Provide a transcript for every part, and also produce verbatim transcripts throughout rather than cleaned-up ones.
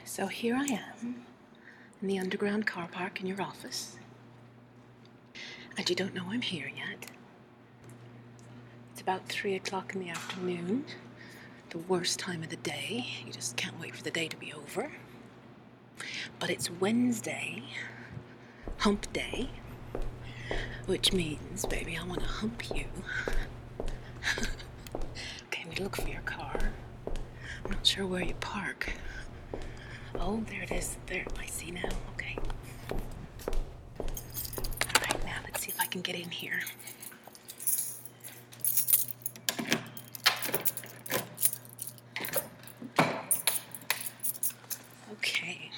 So here I am in the underground car park in your office, and you don't know I'm here yet. It's about three o'clock in the afternoon, the worst time of the day. You just can't wait for the day to be over. But it's Wednesday, hump day, which means, baby, I want to hump you. Okay, we look for your car. I'm not sure where you park. Oh, there it is. There, I see now. Okay. All right, now let's see if I can get in here. Okay.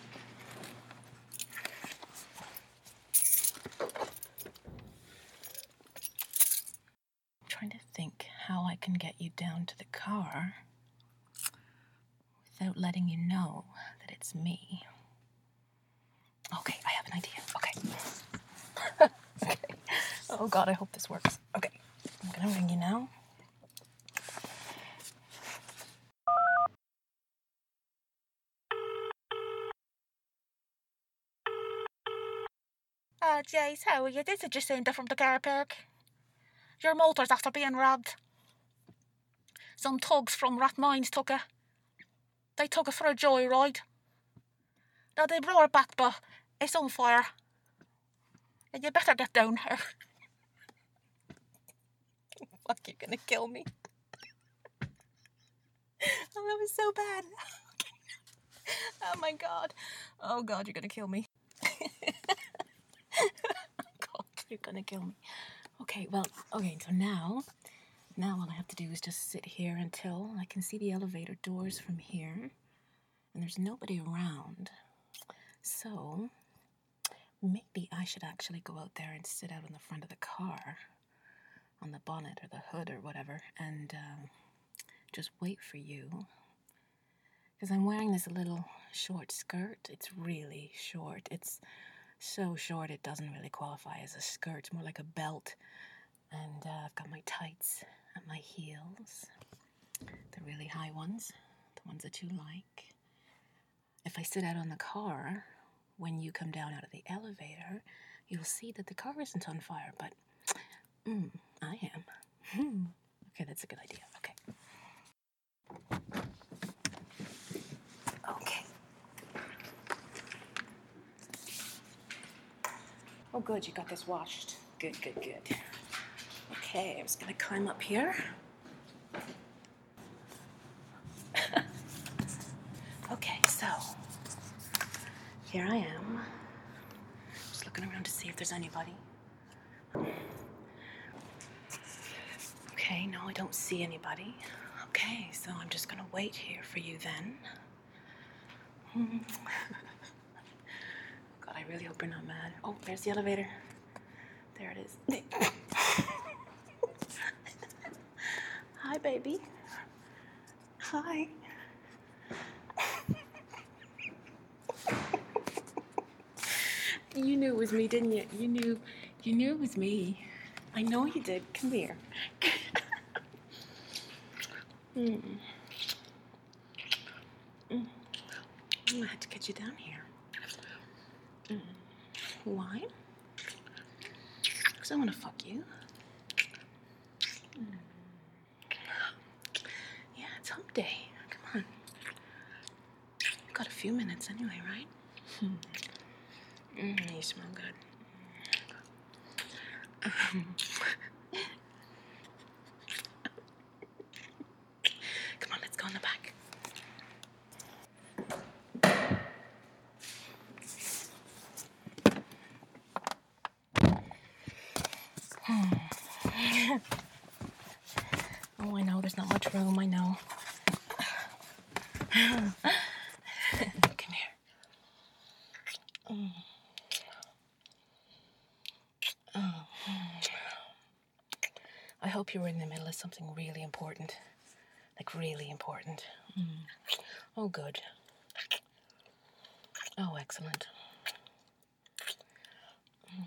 I'm trying to think how I can get you down to the car without letting you know that it's me. Okay, I have an idea. Okay. Okay. Oh God, I hope this works. Okay, I'm gonna ring you now. Ah, Jace, how are you? This is Jacinta from the car park. Your motor's after being robbed. Some thugs from Rathmines took it. They took it for a joyride. Now they brought it back, but it's on fire. And you better get down here. Fuck, you're gonna kill me. Oh, that was so bad. Oh my God. Oh God, you're gonna kill me. God, you're gonna kill me. Okay, well, okay, so now, now all I have to do is just sit here until I can see the elevator doors from here, and there's nobody around. So, maybe I should actually go out there and sit out in the front of the car, on the bonnet or the hood or whatever, and um, just wait for you. Because I'm wearing this little short skirt. It's really short. It's so short it doesn't really qualify as a skirt. It's more like a belt. And uh, I've got my tights and my heels. The really high ones. The ones that you like. If I sit out on the car, when you come down out of the elevator, you'll see that the car isn't on fire, but mm, I am. Okay, that's a good idea. Okay. Okay. Oh, good, you got this washed. Good, good, good. Okay, I'm just gonna climb up here. Okay, so here I am. Just looking around to see if there's anybody. Okay, no, I don't see anybody. Okay, so I'm just gonna wait here for you then. God, I really hope you're not mad. Oh, there's the elevator. There it is. Hi, baby. Hi. You knew it was me, didn't you? You knew, you knew it was me. I know you did. Come here. mm. Mm. I had to get you down here. Mm. Why? Because I want to fuck you. Mm. Yeah, it's hump day. Come on. We've got a few minutes anyway, right? Hmm. Mm, you smell good. Um, come on, let's go in the back. Oh, I know, there's not much room, I know. Come here. Mm. Oh. I hope you were in the middle of something really important. Like, really important. Mm. Oh, good. Oh, excellent. Mm.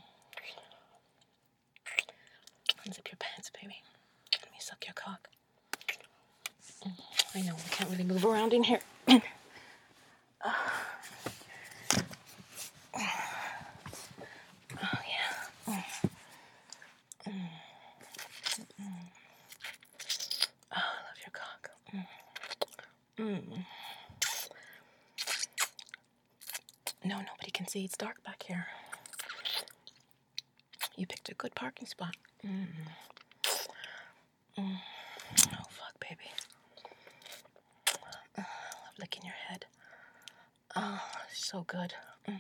Unzip your pants, baby. Let me suck your cock. Mm. I know, we can't really move around in here. Oh, yeah. Mm. Mm. Oh, I love your cock. Mm. Mm. No, nobody can see. It's dark back here. You picked a good parking spot. Mm. Mm. Oh, fuck, baby. Oh, I love licking your head. Oh, so good. Mm.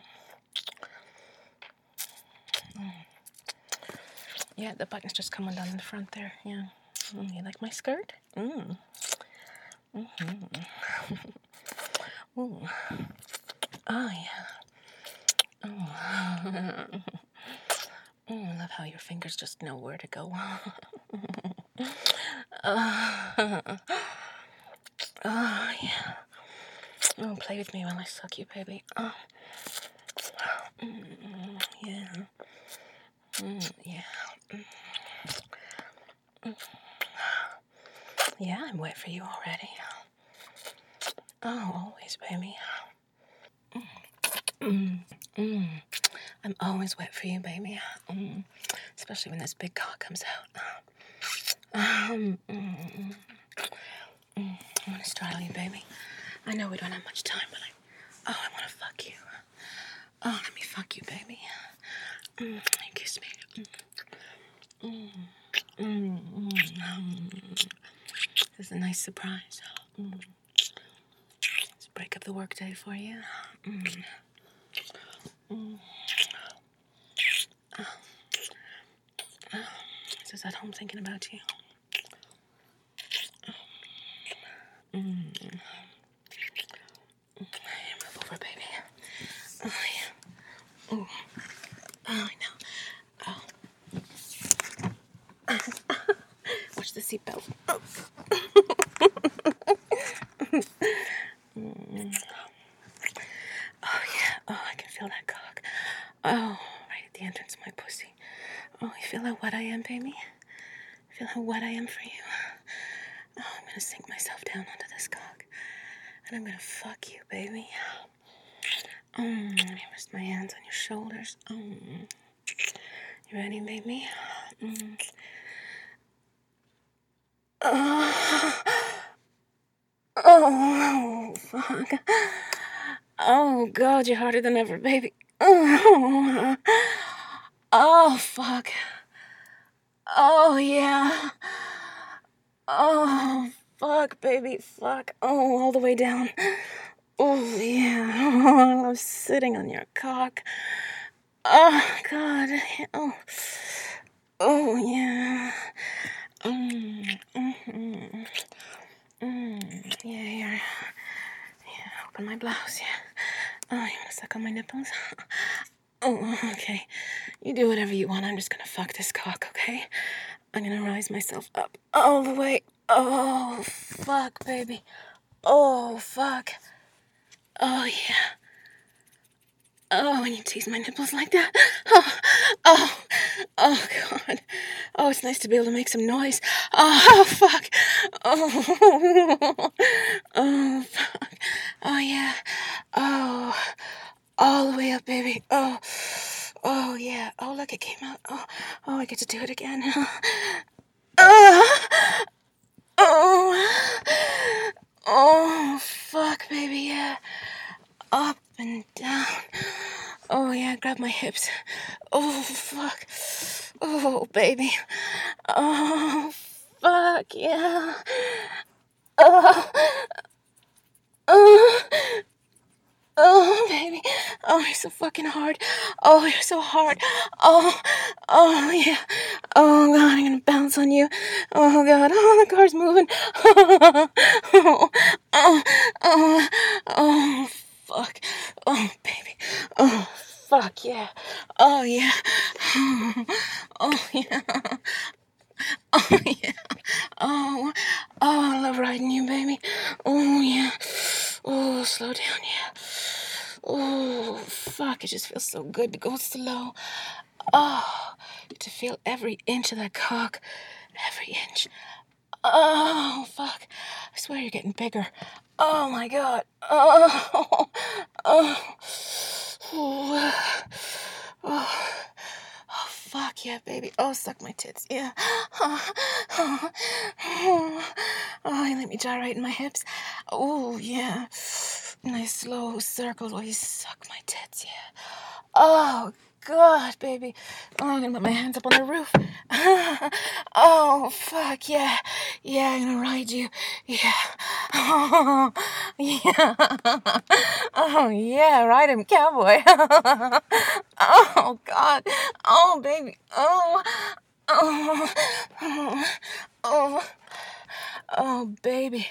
Mm. Yeah, the button's just coming down in the front there. Yeah. Mm, you like my skirt? Mm. Mm-hmm. Ooh. Oh, yeah. Oh. Mm, I love how your fingers just know where to go. uh, oh, yeah. Oh, play with me while I suck you, baby. Oh. Mm, yeah. Mm, yeah. Mm. Yeah, I'm wet for you already. Oh, always, baby. Mm, mm. I'm always wet for you, baby. Mm. Especially when this big cock comes out. Um, mm, mm, mm. I want to straddle you, baby. I know we don't have much time, but I, oh, I want to fuck you. Oh, let me fuck you, baby. Mm, you kiss me. Mm, mm, mm, mm. This is a nice surprise. Mm. Let's break up the workday for you. Mm. Mm. Oh. Oh. I was at home thinking about you. Mm. Mm. Move over, baby. Oh, yeah. Ooh. Oh, I know. Oh. Watch the seatbelt. Oh. Mm. Oh, yeah. Oh, I can feel that cock. Oh, right at the entrance of my pussy. Oh, you feel how wet I am, baby? Feel how wet I am for you? Oh, I'm gonna sink myself down onto this cock. And I'm gonna fuck you, baby. Mm, let me rest my hands on your shoulders. Mm. You ready, baby? Mm. Oh. Oh, fuck. Oh, God, you're harder than ever, baby. Oh, oh fuck. Oh, yeah. Oh, fuck, baby, fuck. Oh, all the way down. Oh, yeah. Oh, I love sitting on your cock. Oh, God. Oh, oh yeah. Mm, mm-hmm. Mm, yeah, yeah. Yeah, open my blouse, yeah. Oh, you wanna suck on my nipples? Oh, okay. You do whatever you want. I'm just gonna fuck this cock, okay? I'm gonna rise myself up all the way. Oh, fuck, baby. Oh, fuck. Oh, yeah. Oh, when you tease my nipples like that. Oh, oh, oh, God. Oh, it's nice to be able to make some noise. Oh, fuck. Oh, oh, fuck. Oh, yeah. Oh, all the way up, baby. Oh, oh, yeah. Oh, look, it came out. Oh, oh, I get to do it again. Oh, oh, oh, fuck, baby, yeah. Up and down. Oh, yeah, grab my hips. Oh, fuck. Oh, baby. Oh, fuck, yeah. Oh, oh, oh, baby. Oh, you're so fucking hard. Oh, you're so hard. Oh, oh, yeah. Oh, God, I'm gonna bounce on you. Oh, God. Oh, the car's moving. Oh, oh, oh, oh, oh, fuck. Oh, baby. Oh, fuck, yeah. Oh, yeah. Oh, yeah. Oh, yeah. Oh, oh, I love riding you, baby. Oh, yeah. Oh, slow down, yeah. Oh, fuck, it just feels so good to go slow. Oh, to feel every inch of that cock. Every inch. Oh, fuck. I swear you're getting bigger. Oh my god. Oh, oh, oh, oh, oh, fuck yeah, baby. Oh, suck my tits. Yeah. Oh, oh, oh, oh, you let me gyrate in my hips. Oh, yeah. Nice slow circles while you suck my tits. Yeah. Oh, God, baby. Oh, I'm gonna put my hands up on the roof. Oh, fuck, yeah. Yeah, I'm gonna ride you. Yeah. Oh, yeah. Oh, yeah, ride him, cowboy. Oh, God. Oh, baby. Oh. Oh. Oh. Oh. Oh, baby.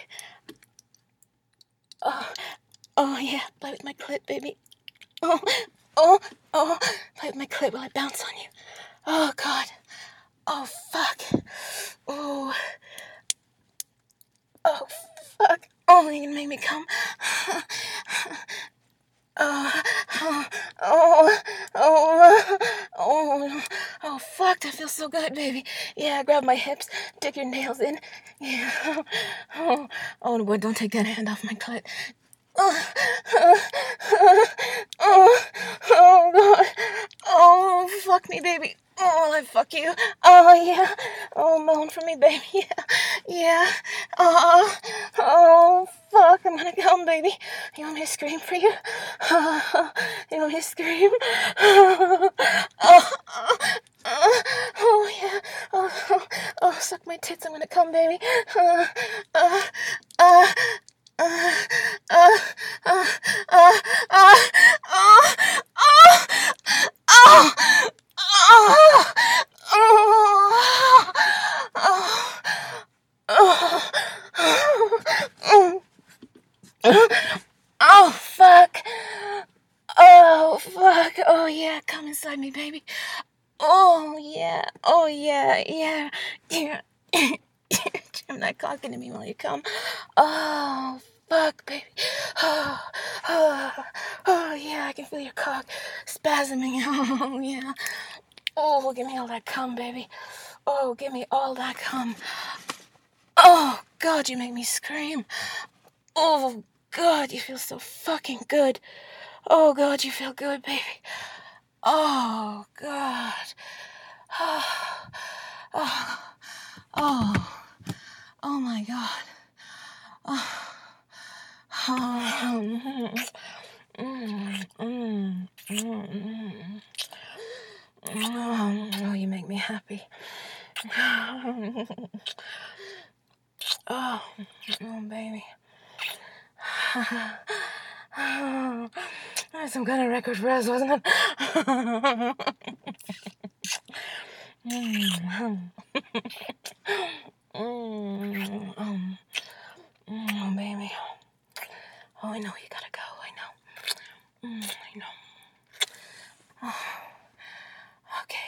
Oh. Oh, yeah. Play with my clit, baby. Oh. Oh. Oh. Play with my clit while I bounce on you. Oh, God. Oh, fuck. Oh. Oh, fuck. Oh, you can make me come. Oh, oh, oh, oh, oh, oh, fuck, that feels so good, baby. Yeah, grab my hips, dig your nails in. Yeah. Oh, oh, boy, don't take that hand off my clit. Oh, oh, oh, oh, God. Oh, fuck me, baby. Oh, I fuck you. Oh, yeah. Oh, moan for me, baby. Yeah. Yeah. Oh, oh, fuck. I'm gonna come, baby. You want me to scream for you? Oh, you want me to scream? Oh, oh, oh, oh yeah. Oh, oh, oh, suck my tits. I'm gonna come, baby. Uh, uh, uh, uh, uh, uh, uh, uh, oh, oh, oh, oh, oh, oh, oh, oh, fuck. Oh, fuck. Oh, yeah. Come inside me, baby. Oh, yeah. Oh, yeah. Yeah. Yeah. Jam that cock into me while you come. Oh, fuck, baby. Oh, oh, oh, yeah. I can feel your cock spasming. Oh, yeah. Oh, give me all that cum, baby. Oh, give me all that cum. Oh, God, you make me scream. Oh, God, you feel so fucking good. Oh, God, you feel good, baby. Oh, God. Oh, oh, oh, oh my God. Oh, oh, mm, mm, mm, mm. Oh, you make me happy. Oh, oh, baby. Oh, that's some kind of record for us, wasn't it? mm, mm, um, oh, baby. Oh, I know you gotta go. I know. Mm, I know. Oh, okay.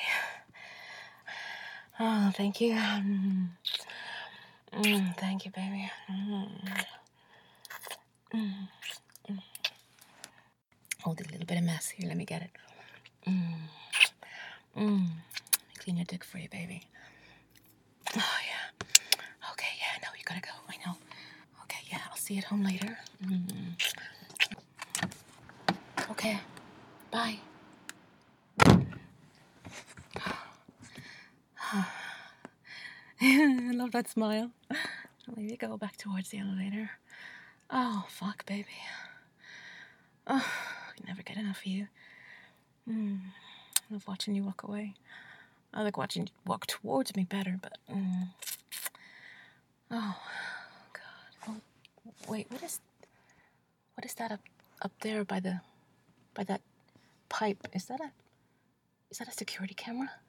Oh, thank you. Mm, mm, thank you, baby. Mm, mm, mm. Hold a little bit of mess here. Let me get it. Mm, mm. Clean your dick for you, baby. Oh, yeah. Okay, yeah, no, you gotta go. I know. Okay, yeah, I'll see you at home later. Mm. Okay, bye. I love that smile. I'll let you go back towards the elevator. Oh, fuck, baby. Oh, I never get enough of you. Mm. I love watching you walk away. I like watching you walk towards me better, but... Mm. Oh, God. Oh, wait, what is... What is that up up there by the... by that pipe? Is that a... Is that a security camera?